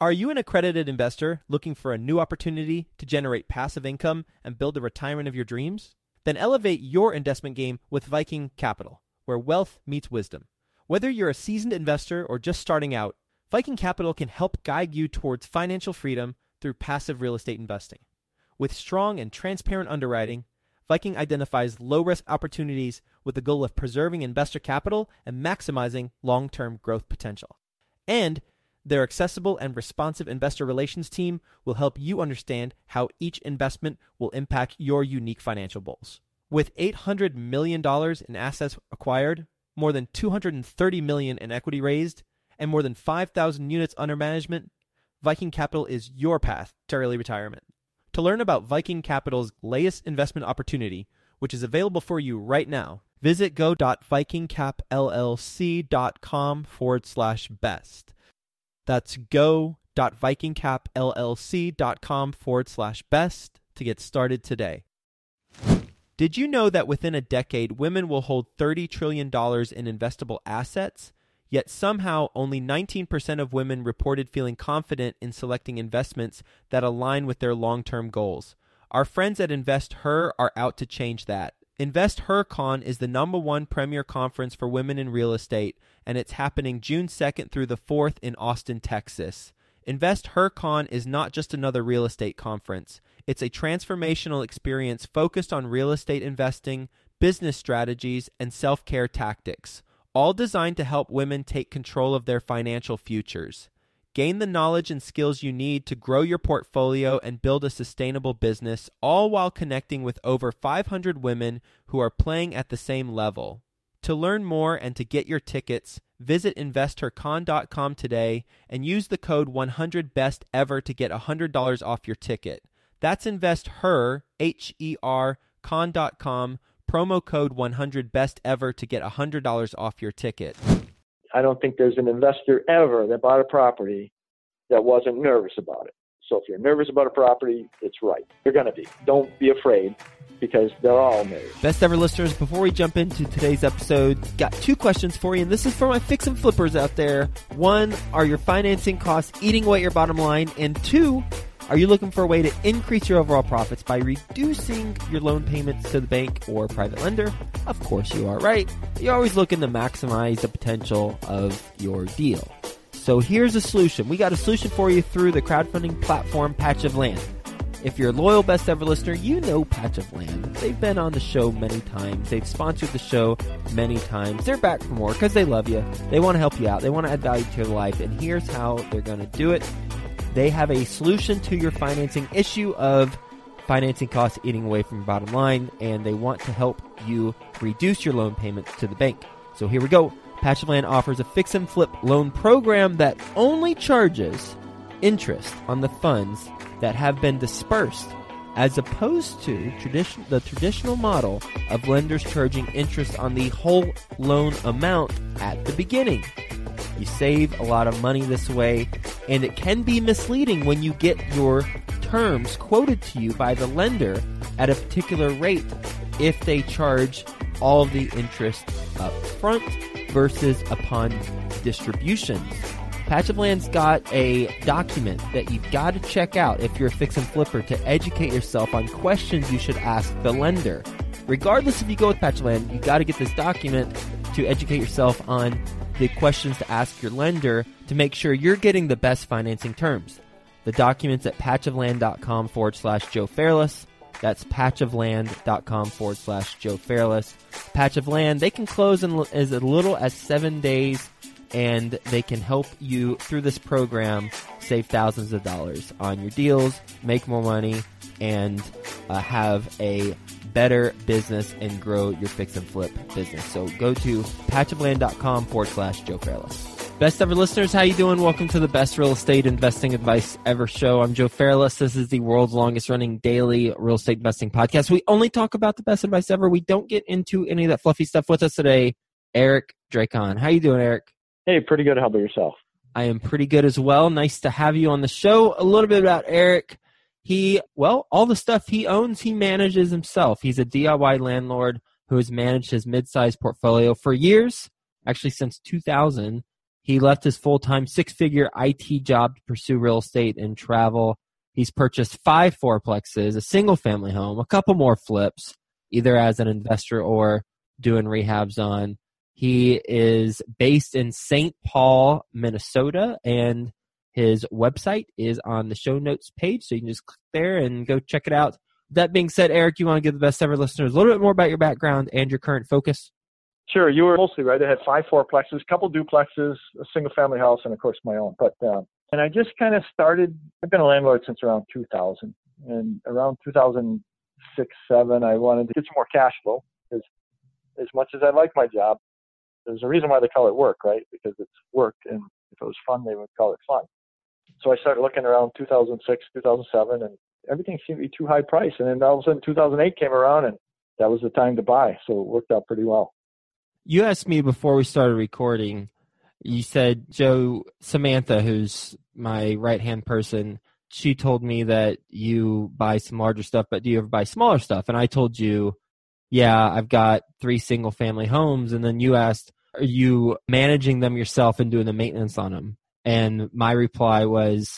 Are you an accredited investor looking for a new opportunity to generate passive income and build the retirement of your dreams? Then elevate your investment game with Viking Capital, where wealth meets wisdom. Whether you're a seasoned investor or just starting out, Viking Capital can help guide you towards financial freedom through passive real estate investing. With strong and transparent underwriting, Viking identifies low-risk opportunities with the goal of preserving investor capital and maximizing long-term growth potential. And their accessible and responsive investor relations team will help you understand how each investment will impact your unique financial goals. With $800 million in assets acquired, more than $230 million in equity raised, and more than 5,000 units under management, Viking Capital is your path to early retirement. To learn about Viking Capital's latest investment opportunity, which is available for you right now, visit go.vikingcapllc.com/best. That's go.vikingcapllc.com/best to get started today. Did you know that within a decade, women will hold $30 trillion in investable assets? Yet somehow only 19% of women reported feeling confident in selecting investments that align with their long-term goals. Our friends at InvestHer are out to change that. InvestHerCon is the #1 premier conference for women in real estate, and it's happening June 2nd through the 4th in Austin, Texas. InvestHerCon is not just another real estate conference. It's a transformational experience focused on real estate investing, business strategies, and self-care tactics, all designed to help women take control of their financial futures. Gain the knowledge and skills you need to grow your portfolio and build a sustainable business, all while connecting with over 500 women who are playing at the same level. To learn more and to get your tickets, visit InvestHerCon.com today and use the code 100BESTEVER to get $100 off your ticket. That's InvestHer, H-E-R, con.com, promo code 100BESTEVER to get $100 off your ticket. I don't think there's an investor ever that bought a property that wasn't nervous about it. So if you're nervous about a property, it's right. You're going to be. Don't be afraid, because they're all nervous. Best ever listeners, before we jump into today's episode, got 2 questions for you, and this is for my fix and flippers out there. 1, are your financing costs eating away at your bottom line? And 2, are you looking for a way to increase your overall profits by reducing your loan payments to the bank or private lender? Of course you are, right? You're always looking to maximize the potential of your deal. So here's a solution. We got a solution for you through the crowdfunding platform Patch of Land. If you're a loyal Best Ever listener, you know Patch of Land. They've been on the show many times. They've sponsored the show many times. They're back for more because they love you. They want to help you out. They want to add value to your life. And here's how they're going to do it. They have a solution to your financing issue of financing costs eating away from your bottom line, and they want to help you reduce your loan payments to the bank. So here we go. Patch of Land offers a fix and flip loan program that only charges interest on the funds that have been dispersed, as opposed to the traditional model of lenders charging interest on the whole loan amount at the beginning. You save a lot of money this way, and it can be misleading when you get your terms quoted to you by the lender at a particular rate if they charge all the interest up front versus upon distributions. Patch of Land's got a document that you've got to check out if you're a fix and flipper to educate yourself on questions you should ask the lender. Regardless if you go with Patch of Land, you've got to get this document to educate yourself on the questions to ask your lender to make sure you're getting the best financing terms. The document's at patchofland.com/Joe Fairless. That's patchofland.com/Joe Fairless. Patch of Land, they can close in as little as 7 days, and they can help you through this program save thousands of dollars on your deals, make more money, and have a better business and grow your fix and flip business. So go to patchofland.com/Joe Fairless. Best ever listeners, how you doing? Welcome to the best real estate investing advice ever show. I'm Joe Fairless. This is the world's longest running daily real estate investing podcast. We only talk about the best advice ever. We don't get into any of that fluffy stuff. With us today, Eric Dracon. How you doing, Eric? Hey, pretty good. How about yourself? I am pretty good as well. Nice to have you on the show. A little bit about Eric. All the stuff he owns, he manages himself. He's a DIY landlord who has managed his mid-sized portfolio for years, actually since 2000, He left his full-time six-figure IT job to pursue real estate and travel. He's purchased 5 fourplexes, a single-family home, a couple more flips, either as an investor or doing rehabs on. He is based in St. Paul, Minnesota, and his website is on the show notes page, so you can just click there and go check it out. That being said, Eric, you want to give the best ever listeners a little bit more about your background and your current focus? Sure, you were mostly right. I had 5 fourplexes, a couple duplexes, a single-family house, and of course my own. But and I just kind of started. I've been a landlord since around 2000, and around 2006, 7, I wanted to get some more cash flow. Because as much as I like my job, there's a reason why they call it work, right? Because it's work, and if it was fun, they would call it fun. So I started looking around 2006, 2007, and everything seemed to be too high price. And then all of a sudden, 2008 came around, and that was the time to buy. So it worked out pretty well. You asked me before we started recording, you said, Joe, Samantha, who's my right-hand person, she told me that you buy some larger stuff, but do you ever buy smaller stuff? And I told you, yeah, I've got 3 single-family homes. And then you asked, are you managing them yourself and doing the maintenance on them? And my reply was,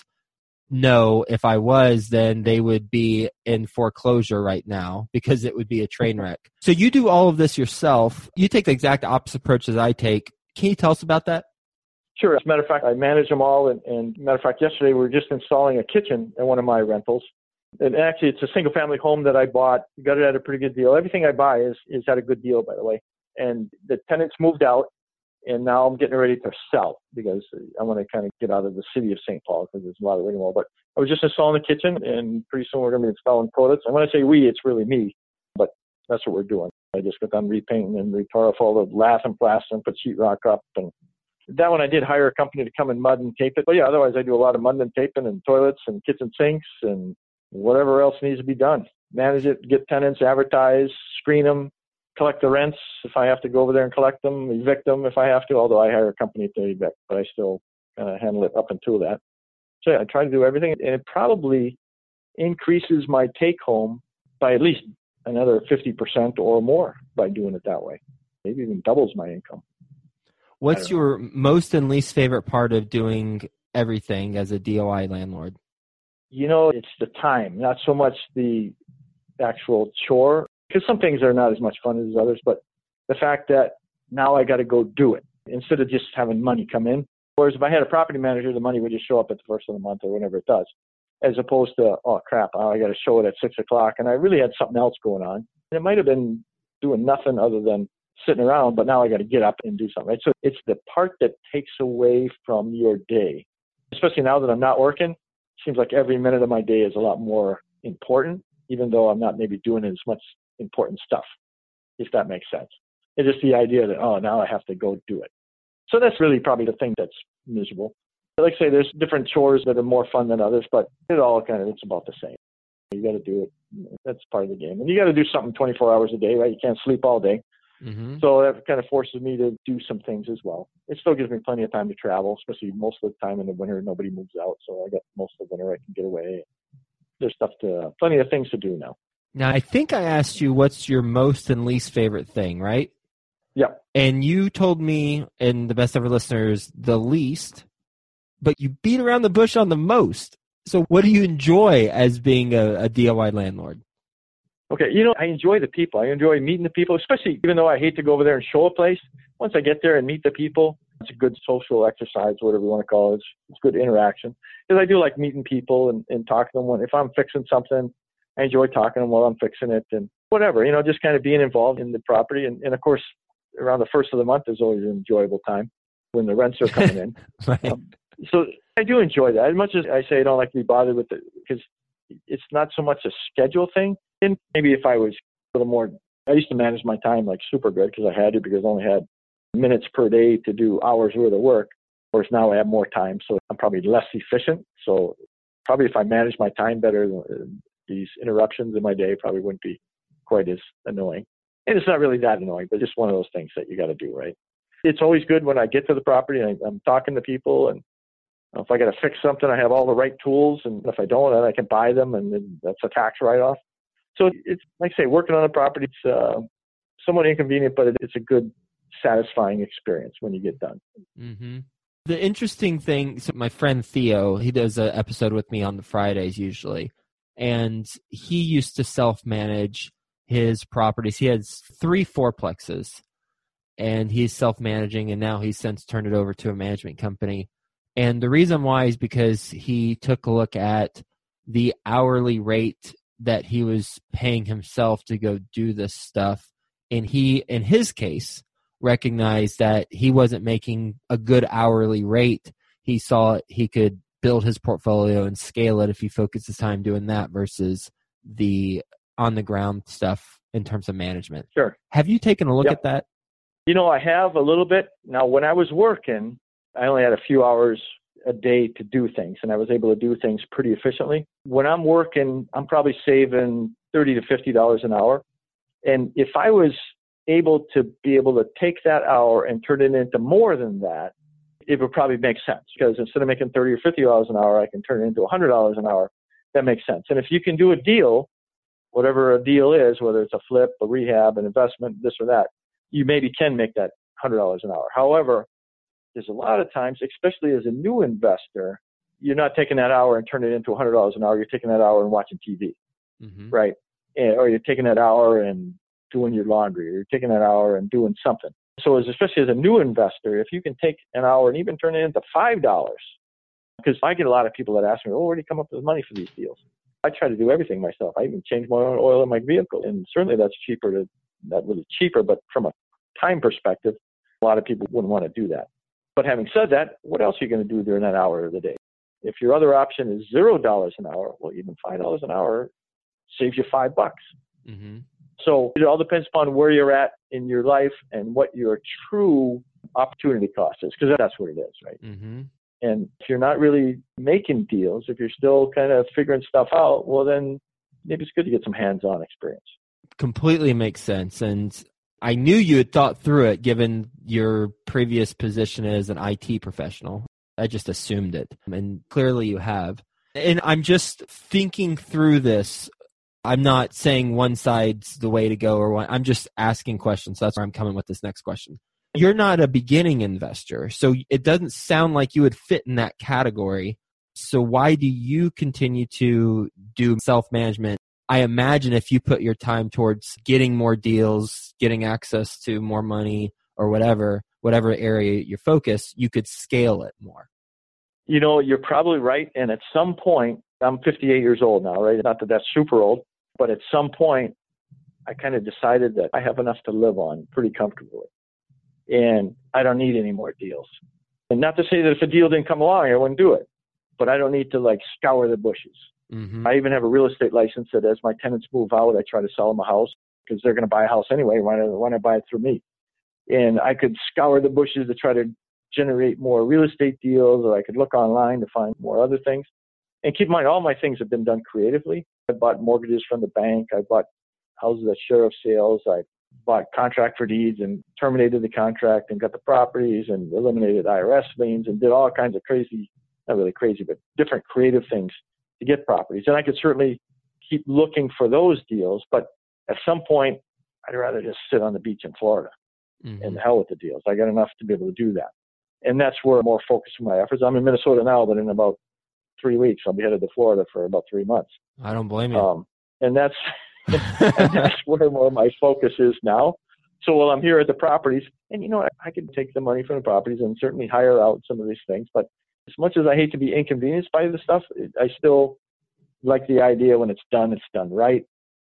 no, if I was, then they would be in foreclosure right now because it would be a train wreck. So you do all of this yourself. You take the exact opposite approach as I take. Can you tell us about that? Sure. As a matter of fact, I manage them all. And matter of fact, yesterday we were just installing a kitchen at one of my rentals. And actually, it's a single-family home that I bought. Got it at a pretty good deal. Everything I buy is at a good deal, by the way. And the tenants moved out. And now I'm getting ready to sell because I want to kind of get out of the city of St. Paul because there's a lot of rigmarole. But I was just installing the kitchen, and pretty soon we're going to be installing toilets. And when I say we, it's really me, but that's what we're doing. I just got done repainting and we tore off all the lath and plaster and put sheetrock up. And that one I did hire a company to come and mud and tape it. But yeah, otherwise I do a lot of mud and taping and toilets and kitchen sinks and whatever else needs to be done. Manage it, get tenants, advertise, screen them, collect the rents if I have to go over there and collect them, evict them if I have to, although I hire a company to evict, but I still kind of handle it up until that. So yeah, I try to do everything, and it probably increases my take-home by at least another 50% or more by doing it that way. Maybe even doubles my income. What's your most and least favorite part of doing everything as a DOI landlord? You know, it's the time, not so much the actual chore, because some things are not as much fun as others, but the fact that now I got to go do it instead of just having money come in. Whereas if I had a property manager, the money would just show up at the first of the month or whenever it does, as opposed to, oh crap, I got to show it at 6 o'clock. And I really had something else going on. And it might have been doing nothing other than sitting around, but now I got to get up and do something. Right? So it's the part that takes away from your day, especially now that I'm not working. It seems like every minute of my day is a lot more important, even though I'm not maybe doing as much important stuff, if that makes sense. It's just the idea that, oh, now I have to go do it. So that's really probably the thing that's miserable. But like I say, there's different chores that are more fun than others, but it's about the same. You got to do it. That's part of the game. And you got to do something 24 hours a day, right? You can't sleep all day. Mm-hmm. So that kind of forces me to do some things as well. It still gives me plenty of time to travel, especially most of the time in the winter, nobody moves out. So I got most of the winter I can get away. There's plenty of things to do now. Now, I think I asked you what's your most and least favorite thing, right? Yeah. And you told me, and the best ever listeners, the least, but you beat around the bush on the most. So what do you enjoy as being a DIY landlord? Okay, I enjoy the people. I enjoy meeting the people, especially even though I hate to go over there and show a place. Once I get there and meet the people, it's a good social exercise, whatever you want to call it. It's good interaction. Because I do like meeting people and talking to them. If I'm fixing something, I enjoy talking to them while I'm fixing it and whatever, just kind of being involved in the property. And of course, around the first of the month is always an enjoyable time when the rents are coming in. Right. So I do enjoy that. As much as I say I don't like to be bothered with it, because it's not so much a schedule thing. And maybe if I was a little more, I used to manage my time like super good because I had to, because I only had minutes per day to do hours worth of work. Whereas now I have more time, so I'm probably less efficient. So probably if I managed my time better, these interruptions in my day probably wouldn't be quite as annoying. And it's not really that annoying, but just one of those things that you got to do, right? It's always good when I get to the property and I'm talking to people, and if I got to fix something, I have all the right tools, and if I don't, then I can buy them, and then that's a tax write-off. So it's, like I say, working on a property, it's somewhat inconvenient, but it's a good, satisfying experience when you get done. Mm-hmm. The interesting thing, so my friend Theo, he does an episode with me on the Fridays usually, and he used to self-manage his properties. He has 3 fourplexes, and he's self-managing, and now he's since turned it over to a management company. And the reason why is because he took a look at the hourly rate that he was paying himself to go do this stuff, and he, in his case, recognized that he wasn't making a good hourly rate. He saw he could build his portfolio and scale it if he focused his time doing that versus the on-the-ground stuff in terms of management. Sure. Have you taken a look at that? I have a little bit. Now, when I was working, I only had a few hours a day to do things, and I was able to do things pretty efficiently. When I'm working, I'm probably saving $30 to $50 an hour. And if I was able to take that hour and turn it into more than that, it would probably make sense, because instead of making $30 or $50 an hour, I can turn it into $100 an hour. That makes sense. And if you can do a deal, whatever a deal is, whether it's a flip, a rehab, an investment, this or that, you maybe can make that $100 an hour. However, there's a lot of times, especially as a new investor, you're not taking that hour and turning it into $100 an hour. You're taking that hour and watching TV, right? Or you're taking that hour and doing your laundry, or you're taking that hour and doing something. So especially as a new investor, if you can take an hour and even turn it into $5, because I get a lot of people that ask me, where do you come up with money for these deals? I try to do everything myself. I even change my own oil in my vehicle. And certainly that's not really cheaper, but from a time perspective, a lot of people wouldn't want to do that. But having said that, what else are you going to do during that hour of the day? If your other option is $0 an hour, well, even $5 an hour saves you $5. So it all depends upon where you're at in your life and what your true opportunity cost is, because that's what it is, right? And if you're not really making deals, if you're still kind of figuring stuff out, well, then maybe it's good to get some hands-on experience. Completely makes sense. And I knew you had thought through it given your previous position as an IT professional. I just assumed it. And clearly you have. And I'm just thinking through this. I'm not saying one side's the way to go or one. I'm just asking questions. That's where I'm coming with this next question. You're not a beginning investor, so it doesn't sound like you would fit in that category. So why do you continue to do self-management? I imagine if you put your time towards getting more deals, getting access to more money or whatever area you focus, you could scale it more. You're probably right. And at some point, I'm 58 years old now, right? Not that that's super old, but at some point, I kind of decided that I have enough to live on pretty comfortably. And I don't need any more deals. And not to say that if a deal didn't come along, I wouldn't do it. But I don't need to scour the bushes. I even have a real estate license that as my tenants move out, I try to sell them a house because they're going to buy a house anyway. Why not buy it through me? And I could scour the bushes to try to generate more real estate deals, or I could look online to find more other things. And keep in mind, all my things have been done creatively. I bought mortgages from the bank. I bought houses at sheriff sales. I bought contract for deeds and terminated the contract and got the properties and eliminated IRS liens and did all kinds of crazy, not really crazy, but different creative things to get properties. And I could certainly keep looking for those deals, but at some point, I'd rather just sit on the beach in Florida and the hell with the deals. I got enough to be able to do that. And that's where I'm more focused on my efforts. I'm in Minnesota now, but in about 3 weeks, I'll be headed to Florida for about 3 months. I don't blame you. And that's where more of my focus is now. So while I'm here at the properties, and I can take the money from the properties and certainly hire out some of these things, but as much as I hate to be inconvenienced by the stuff, I still like the idea when it's done right.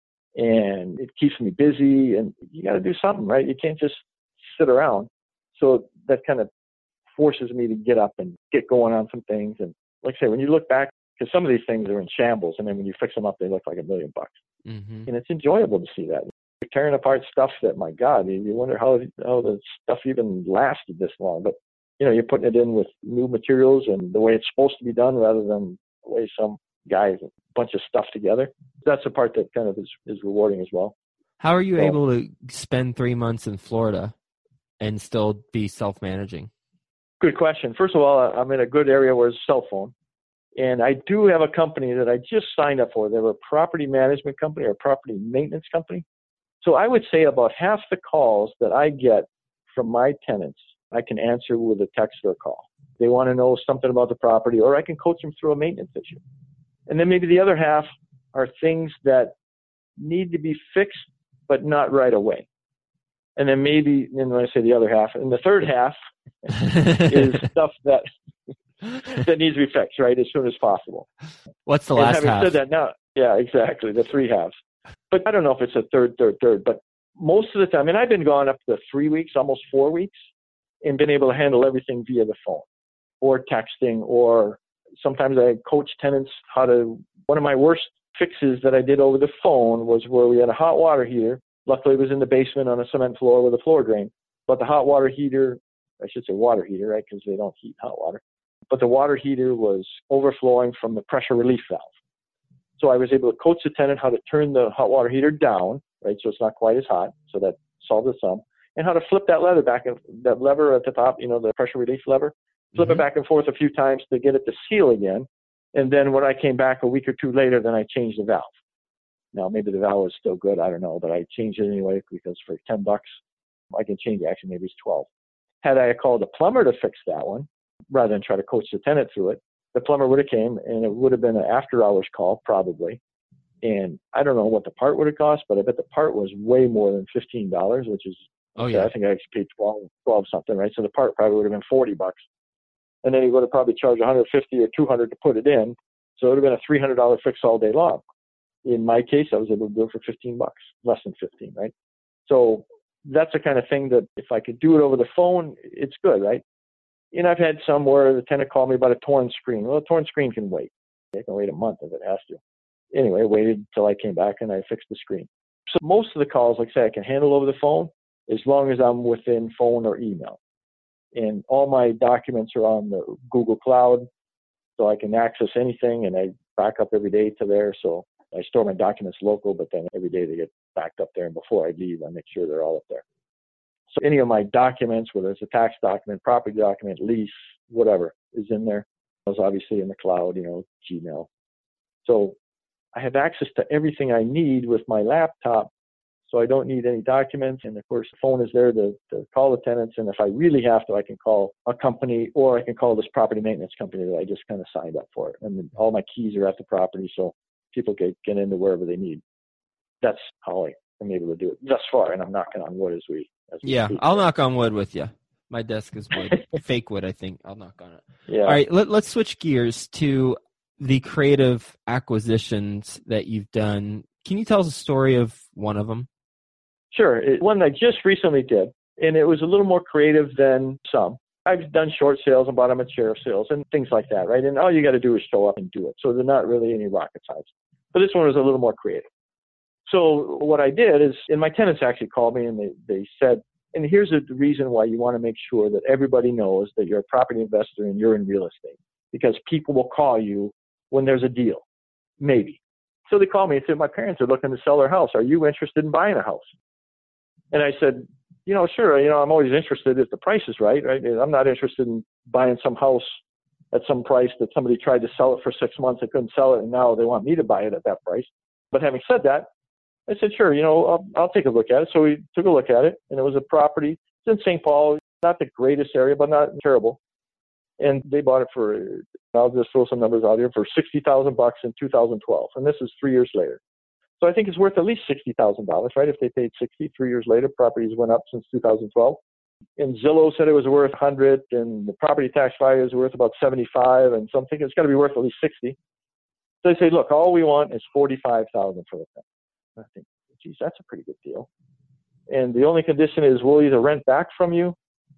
And it keeps me busy, and you got to do something, right? You can't just sit around. So that kind of forces me to get up and get going on some things. And like I say, when you look back, because some of these things are in shambles, and then when you fix them up, they look like $1 million. And it's enjoyable to see that. You're tearing apart stuff that, my God, you wonder how the stuff even lasted this long. But, you're putting it in with new materials and the way it's supposed to be done rather than the way some guys a bunch of stuff together. That's the part that kind of is rewarding as well. How are you able to spend 3 months in Florida and still be self-managing? Good question. First of all, I'm in a good area where it's a cell phone. And I do have a company that I just signed up for. They're a property management company or a property maintenance company. So I would say about half the calls that I get from my tenants, I can answer with a text or a call. They want to know something about the property, or I can coach them through a maintenance issue. And then maybe the other half are things that need to be fixed, but not right away. And then maybe, and when I say the other half, and the third half is stuff that needs to be fixed, right, as soon as possible. What's the last having half? Said that, now, yeah, exactly, the three halves. But I don't know if it's a third, but most of the time, and I've been gone up to 3 weeks, almost 4 weeks, and been able to handle everything via the phone or texting, or sometimes I coach tenants how to. One of my worst fixes that I did over the phone was where we had a hot water heater. Luckily, it was in the basement on a cement floor with a floor drain. But the hot water heater, I should say water heater, right, because they don't heat hot water. But the water heater was overflowing from the pressure relief valve. So I was able to coach the tenant how to turn the hot water heater down, right, so it's not quite as hot. So that solved the sum. And how to flip that lever that lever at the top, the pressure relief lever, flip it back and forth a few times to get it to seal again. And then when I came back a week or two later, then I changed the valve. Now, maybe the valve was still good. I don't know, but I changed it anyway because for $10, I can change it. Actually, maybe it's 12. Had I called a plumber to fix that one, rather than try to coach the tenant through it, the plumber would have came, and it would have been an after-hours call probably. And I don't know what the part would have cost, but I bet the part was way more than $15, which is, I think I actually paid 12 something, right? So the part probably would have been $40. And then he would have probably charged $150 or $200 to put it in. So it would have been a $300 fix all day long. In my case, I was able to do it for $15, less than 15, right? So that's the kind of thing that if I could do it over the phone, it's good, right? And I've had some where the tenant called me about a torn screen. Well, a torn screen can wait. It can wait a month if it has to. Anyway, I waited until I came back and I fixed the screen. So most of the calls, like I say, I can handle over the phone as long as I'm within phone or email. And all my documents are on the Google Cloud, so I can access anything, and I back up every day to there. So I store my documents local, but then every day they get backed up there. And before I leave, I make sure they're all up there. So any of my documents, whether it's a tax document, property document, lease, whatever, is in there. It's obviously in the cloud, Gmail. So I have access to everything I need with my laptop, so I don't need any documents. And of course, the phone is there to call the tenants. And if I really have to, I can call a company, or I can call this property maintenance company that I just kind of signed up for. And then all my keys are at the property, so people can get into wherever they need. That's how I'm able to do it thus far. And I'm knocking on wood as we speak. I'll knock on wood with you. My desk is wood, fake wood, I think. I'll knock on it. Yeah. All right, let's switch gears to the creative acquisitions that you've done. Can you tell us a story of one of them? Sure. One I just recently did, and it was a little more creative than some. I've done short sales and bottom of chair sales and things like that, right? And all you got to do is show up and do it. So they're not really any rocket science. But this one was a little more creative. So what I did is, and my tenants actually called me and they said, and here's the reason why you want to make sure that everybody knows that you're a property investor and you're in real estate, because people will call you when there's a deal, maybe. So they called me and said, my parents are looking to sell their house. Are you interested in buying a house? And I said, sure, I'm always interested if the price is right? I'm not interested in buying some house at some price that somebody tried to sell it for 6 months and couldn't sell it, and now they want me to buy it at that price. But having said that, I said, sure, I'll take a look at it. So we took a look at it, and it was a property. It's in St. Paul, not the greatest area, but not terrible. And they bought it for, I'll just throw some numbers out here, for $60,000 in 2012. And this is 3 years later. So I think it's worth at least $60,000, right? If they paid 60, 3 years later, properties went up since 2012. And Zillow said it was worth 100, and the property tax value is worth about 75, and so I'm thinking it's got to be worth at least 60. So they say, look, all we want is $45,000 for the thing. I think, geez, that's a pretty good deal. And the only condition is we'll either rent back from you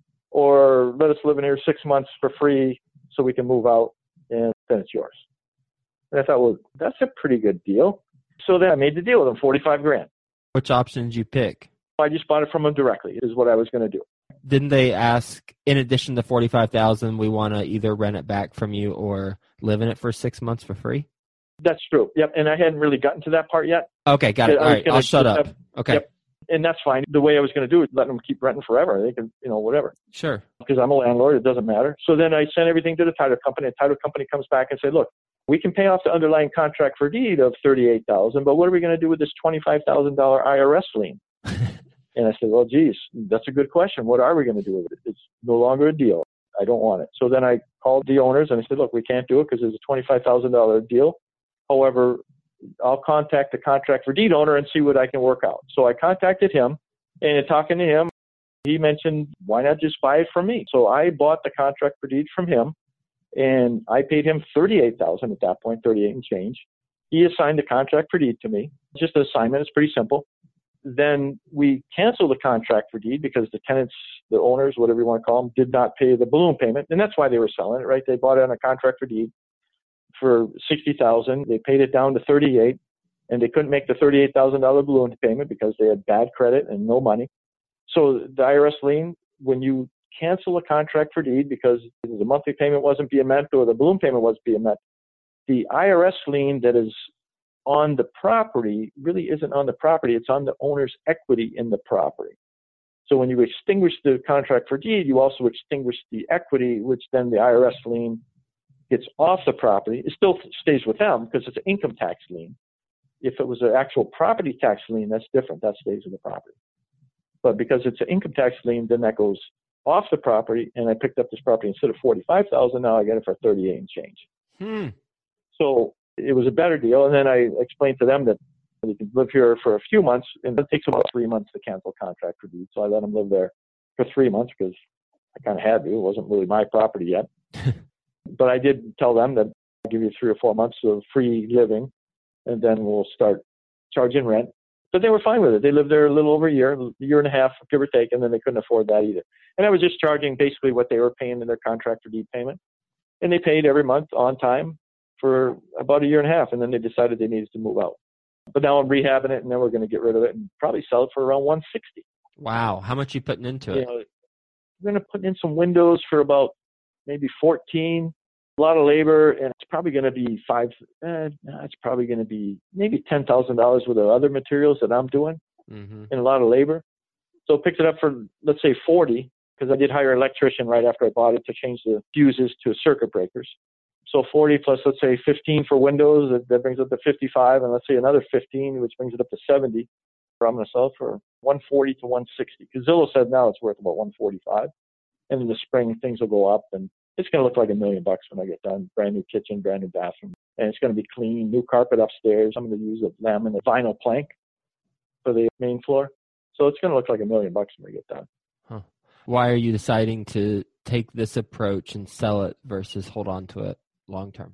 or let us live in here 6 months for free so we can move out, and then it's yours. And I thought, well, that's a pretty good deal. So then I made the deal with them, $45,000. Which option did you pick? I just bought it from them directly, is what I was going to do. Didn't they ask, in addition to $45,000, we want to either rent it back from you or live in it for 6 months for free? That's true. Yep. And I hadn't really gotten to that part yet. Okay, got it. All right, I'll shut up. Okay. Yep. And that's fine. The way I was going to do it, let them keep renting forever. They can, whatever. Sure. Because I'm a landlord, it doesn't matter. So then I sent everything to the title company. The title company comes back and say, look, we can pay off the underlying contract for deed of $38,000, but what are we going to do with this $25,000 IRS lien? And I said, well, geez, that's a good question. What are we going to do with it? It's no longer a deal. I don't want it. So then I called the owners and I said, look, we can't do it because it's a $25,000 deal. However, I'll contact the contract for deed owner and see what I can work out. So I contacted him, and talking to him, he mentioned, why not just buy it from me? So I bought the contract for deed from him, and I paid him $38,000 at that point, 38 and change. He assigned the contract for deed to me. Just an assignment. It's pretty simple. Then we canceled the contract for deed because the tenants, the owners, whatever you want to call them, did not pay the balloon payment. And that's why they were selling it, right? They bought it on a contract for deed for $60,000. They paid it down to $38,000, and they couldn't make the $38,000 balloon payment because they had bad credit and no money. So the IRS lien, when you cancel a contract for deed because the monthly payment wasn't being met or the balloon payment wasn't being met, the IRS lien that is on the property really isn't on the property. It's on the owner's equity in the property. So when you extinguish the contract for deed, you also extinguish the equity, which then the IRS lien gets off the property. It still stays with them because it's an income tax lien. If it was an actual property tax lien, that's different. That stays with the property. But because it's an income tax lien, then that goes off the property, and I picked up this property instead of $45,000. Now I get it for $38 and change. So it was a better deal. And then I explained to them that they can live here for a few months, and it takes about 3 months to cancel contract for deed. So I let them live there for 3 months because I kind of had to. It wasn't really my property yet. But I did tell them that I'll give you 3 or 4 months of free living, and then we'll start charging rent. But they were fine with it. They lived there a little over a year and a half, give or take, and then they couldn't afford that either. And I was just charging basically what they were paying in their contract for deed payment. And they paid every month on time for about a year and a half, and then they decided they needed to move out. But now I'm rehabbing it, and then we're going to get rid of it and probably sell it for around $160. Wow. How much are you putting into it? We're going to put in some windows for about maybe $14. A lot of labor, and it's probably going to be it's probably going to be maybe $10,000 with the other materials that I'm doing, and a lot of labor. So I picked it up for, let's say, $40, because I did hire an electrician right after I bought it to change the fuses to circuit breakers. So 40 plus, let's say, 15 for windows, that brings it up to 55, and let's say another 15, which brings it up to 70. I'm going to sell it for 140 to 160, because Zillow said now it's worth about 145, and in the spring things will go up, and it's going to look like $1 million when I get done. Brand new kitchen, brand new bathroom. And it's going to be clean, new carpet upstairs. I'm going to use a laminate vinyl plank for the main floor. So it's going to look like $1 million when I get done. Huh. Why are you deciding to take this approach and sell it versus hold on to it long term?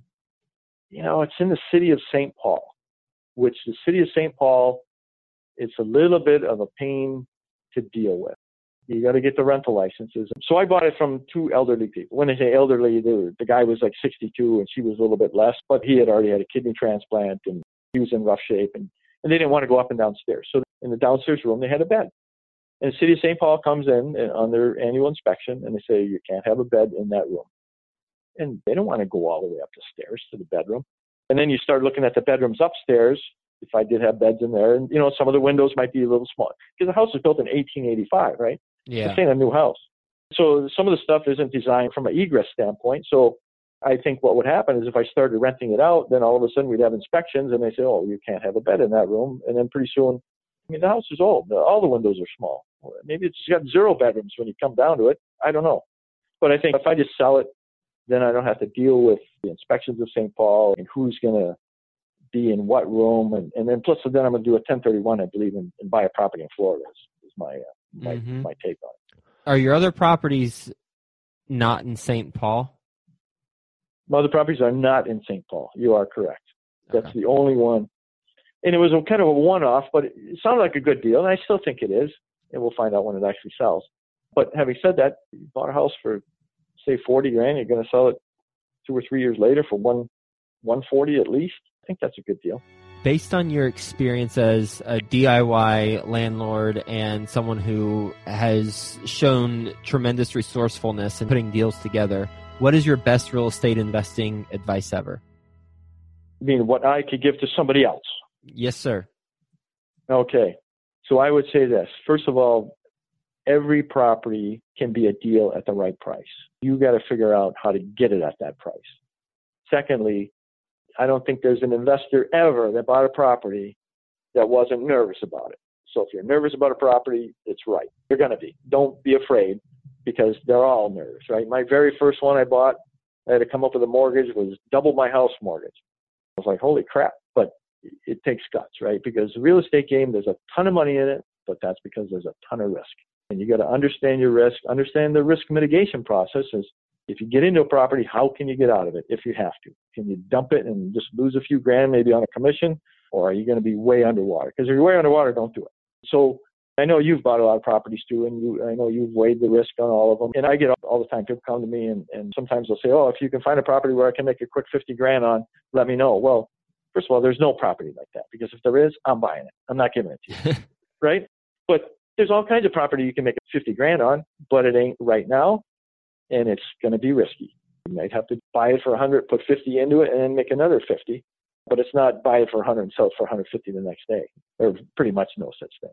It's in the city of St. Paul, which the city of St. Paul, it's a little bit of a pain to deal with. You got to get the rental licenses. So I bought it from 2 elderly people. When they say elderly, the guy was like 62 and she was a little bit less, but he had already had a kidney transplant and he was in rough shape, and they didn't want to go up and downstairs. So in the downstairs room, they had a bed. And the city of St. Paul comes in on their annual inspection, and they say, you can't have a bed in that room. And they don't want to go all the way up the stairs to the bedroom. And then you start looking at the bedrooms upstairs, if I did have beds in there. And, some of the windows might be a little small. Because the house was built in 1885, right? Yeah. It's ain't a new house. So some of the stuff isn't designed from an egress standpoint. So I think what would happen is if I started renting it out, then all of a sudden we'd have inspections, and they say, oh, you can't have a bed in that room. And then pretty soon, the house is old. All the windows are small. Maybe it's got 0 bedrooms when you come down to it. I don't know. But I think if I just sell it, then I don't have to deal with the inspections of St. Paul and who's going to be in what room. And then plus, then I'm going to do a 1031, I believe, and buy a property in Florida is my take on it. Are your other properties not in St. Paul? My other properties are not in St. Paul. You are correct. That's the only one. And it was kind of a one-off, but it sounded like a good deal, and I still think it is. And we'll find out when it actually sells. But having said that, you bought a house for, say, $40,000. You're going to sell it 2 or 3 years later for $140 at least. I think that's a good deal. Based on your experience as a DIY landlord and someone who has shown tremendous resourcefulness in putting deals together, what is your best real estate investing advice ever? You mean what I could give to somebody else? Yes, sir. Okay. So I would say this. First of all, every property can be a deal at the right price. You got to figure out how to get it at that price. Secondly, I don't think there's an investor ever that bought a property that wasn't nervous about it. So if you're nervous about a property, it's right. You're going to be. Don't be afraid, because they're all nerves, right? My very first one I bought, I had to come up with a mortgage, was double my house mortgage. I was like, holy crap. But it takes guts, right? Because the real estate game, there's a ton of money in it, but that's because there's a ton of risk. And you got to understand your risk, understand the risk mitigation process. Is if you get into a property, how can you get out of it if you have to? Can you dump it and just lose a few grand maybe on a commission? Or are you going to be way underwater? Because if you're way underwater, don't do it. So I know you've bought a lot of properties too, and I know you've weighed the risk on all of them. And I get all the time, people come to me and sometimes they'll say, oh, if you can find a property where I can make a quick 50 grand on, let me know. Well, first of all, there's no property like that, because if there is, I'm buying it. I'm not giving it to you, right? But there's all kinds of property you can make 50 grand on, but it ain't right now, and it's going to be risky. You might have to buy it for 100, put 50 into it, and then make another 50. But it's not buy it for 100 and sell it for 150 the next day. There's pretty much no such thing.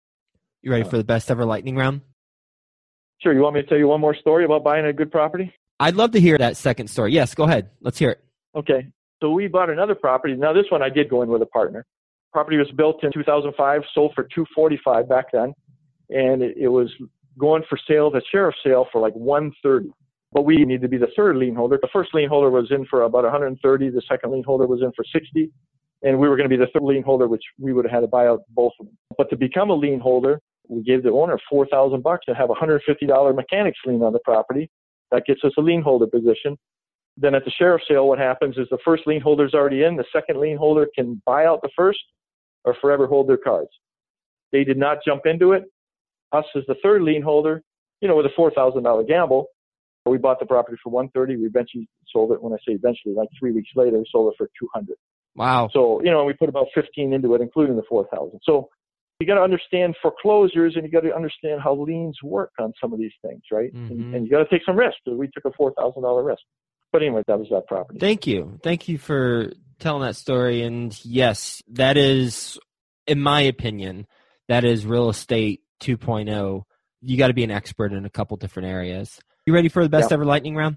You ready for the best ever lightning round? Sure. You want me to tell you one more story about buying a good property? I'd love to hear that second story. Yes, go ahead. Let's hear it. Okay. So we bought another property. Now this one I did go in with a partner. Property was built in 2005, sold for $245 back then, and it was going for sale, the sheriff's sale, for like $130. But we needed to be the third lien holder. The first lien holder was in for about $130. The second lien holder was in for $60, and we were going to be the third lien holder, which we would have had to buy out both of them. But to become a lien holder, we gave the owner $4,000 to have a $150 mechanics lien on the property. That gets us a lien holder position. Then at the sheriff's sale, what happens is the first lien holder's already in. The second lien holder can buy out the first or forever hold their cards. They did not jump into it. Us as the third lien holder, with a $4,000 gamble, we bought the property for $130. We eventually sold it. When I say eventually, like 3 weeks later, we sold it for $200. Wow. So, we put about 15 into it, including the 4,000. So you got to understand foreclosures, and you got to understand how liens work on some of these things, right? Mm-hmm. And you got to take some risk. So we took a $4,000 risk. But anyway, that was that property. Thank you. Thank you for telling that story. And yes, that is, in my opinion, that is real estate 2.0. You got to be an expert in a couple different areas. You ready for the best ever lightning round?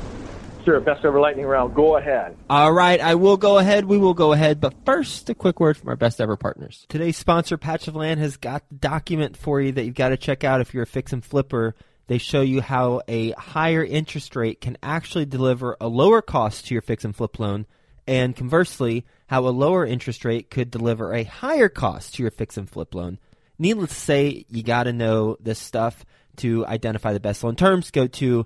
Sure, best ever lightning round. Go ahead. All right, I will go ahead. We will go ahead. But first, a quick word from our best ever partners. Today's sponsor, Patch of Land, has got the document for you that you've got to check out if you're a fix and flipper. They show you how a higher interest rate can actually deliver a lower cost to your fix and flip loan, and conversely, how a lower interest rate could deliver a higher cost to your fix and flip loan. Needless to say, you got to know this stuff to identify the best loan terms. Go to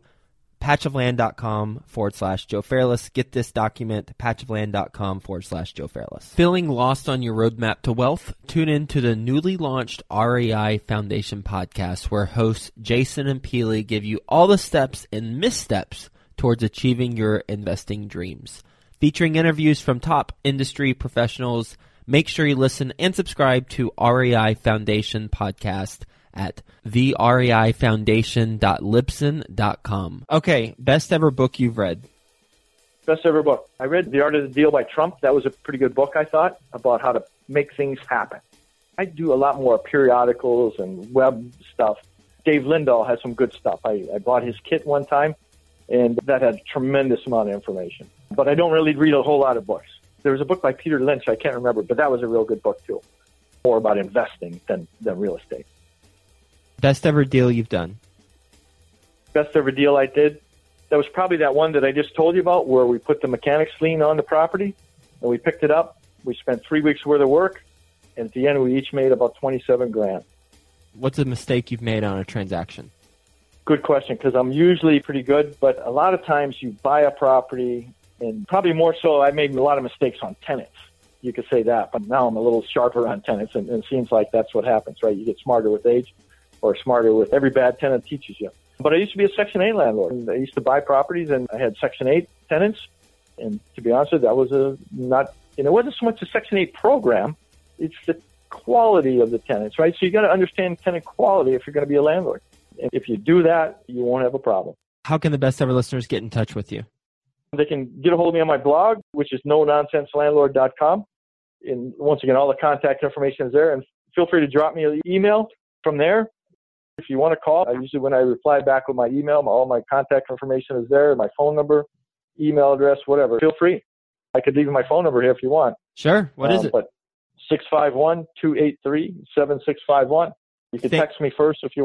patchofland.com/Joe Fairless. Get this document, patchofland.com/Joe Fairless. Feeling lost on your roadmap to wealth? Tune in to the newly launched REI Foundation podcast, where hosts Jason and Peely give you all the steps and missteps towards achieving your investing dreams. Featuring interviews from top industry professionals, make sure you listen and subscribe to REI Foundation podcast at thereifoundation.libsyn.com. Okay, best ever book you've read. Best ever book. I read The Art of the Deal by Trump. That was a pretty good book, I thought, about how to make things happen. I do a lot more periodicals and web stuff. Dave Lindahl has some good stuff. I bought his kit one time, and that had a tremendous amount of information. But I don't really read a whole lot of books. There was a book by Peter Lynch, I can't remember, but that was a real good book too. More about investing than real estate. Best ever deal you've done. Best ever deal I did, that was probably that one that I just told you about, where we put the mechanics lien on the property, and we picked it up. We spent 3 weeks worth of work, and at the end we each made about 27 grand. What's a mistake you've made on a transaction? Good question, because I'm usually pretty good, but a lot of times you buy a property, and probably more so I made a lot of mistakes on tenants. You could say that, but now I'm a little sharper on tenants, and it seems like that's what happens, right? You get smarter with age, or smarter with every bad tenant teaches you. But I used to be a Section 8 landlord. I used to buy properties, and I had Section 8 tenants. And to be honest with you, that was it wasn't so much a Section 8 program. It's the quality of the tenants, right? So you got to understand tenant quality if you're going to be a landlord. And if you do that, you won't have a problem. How can the best ever listeners get in touch with you? They can get a hold of me on my blog, which is nononsenselandlord.com. And once again, all the contact information is there. And feel free to drop me an email from there. If you want to call, usually when I reply back with my email, all my contact information is there, my phone number, email address, whatever. Feel free. I could leave my phone number here if you want. Sure. What is it? But 651-283-7651. You can text me first if you want.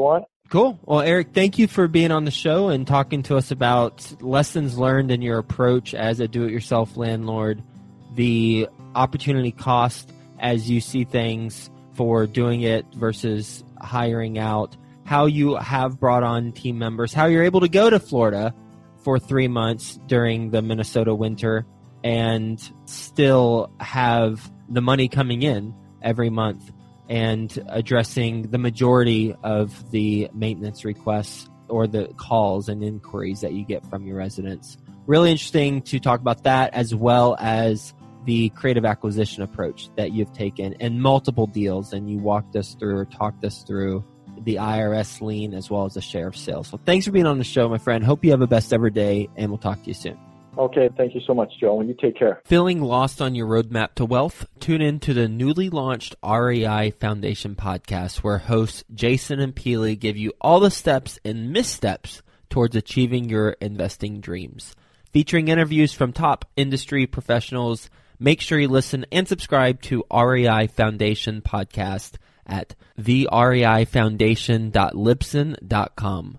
Cool. Well, Eric, thank you for being on the show and talking to us about lessons learned in your approach as a do-it-yourself landlord, the opportunity cost as you see things for doing it versus hiring out, how you have brought on team members, how you're able to go to Florida for 3 months during the Minnesota winter and still have the money coming in every month, and addressing the majority of the maintenance requests or the calls and inquiries that you get from your residents. Really interesting to talk about that, as well as the creative acquisition approach that you've taken in multiple deals, and you walked us through or talked us through the IRS lien as well as the sheriff's sale. So thanks for being on the show, my friend. Hope you have a best ever day, and we'll talk to you soon. Okay, thank you so much, Joe, and you take care. Feeling lost on your roadmap to wealth? Tune in to the newly launched REI Foundation podcast, where hosts Jason and Peely give you all the steps and missteps towards achieving your investing dreams. Featuring interviews from top industry professionals, make sure you listen and subscribe to REI Foundation podcast at thereifoundation.libsyn.com.